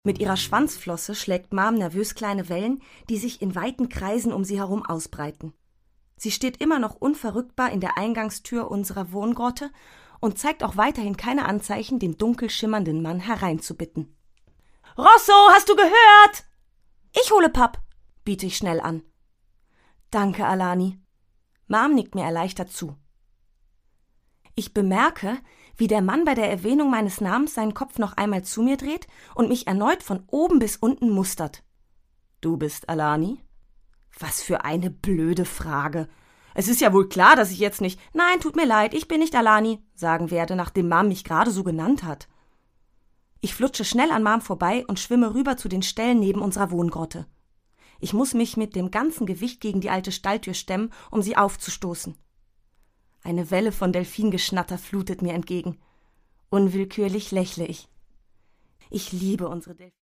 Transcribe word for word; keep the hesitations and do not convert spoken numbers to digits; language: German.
Mit ihrer Schwanzflosse schlägt Mom nervös kleine Wellen, die sich in weiten Kreisen um sie herum ausbreiten. Sie steht immer noch unverrückbar in der Eingangstür unserer Wohngrotte und zeigt auch weiterhin keine Anzeichen, den dunkel schimmernden Mann hereinzubitten. »Rosso, hast du gehört?« »Ich hole Papp«, biete ich schnell an. »Danke, Alani.« Mom nickt mir erleichtert zu. Ich bemerke, wie der Mann bei der Erwähnung meines Namens seinen Kopf noch einmal zu mir dreht und mich erneut von oben bis unten mustert. »Du bist Alani?« Was für eine blöde Frage. Es ist ja wohl klar, dass ich jetzt nicht »Nein, tut mir leid, ich bin nicht Alani« sagen werde, nachdem Mom mich gerade so genannt hat. Ich flutsche schnell an Mom vorbei und schwimme rüber zu den Ställen neben unserer Wohngrotte. Ich muss mich mit dem ganzen Gewicht gegen die alte Stalltür stemmen, um sie aufzustoßen. Eine Welle von Delfingeschnatter flutet mir entgegen. Unwillkürlich lächle ich. Ich liebe unsere Delfine.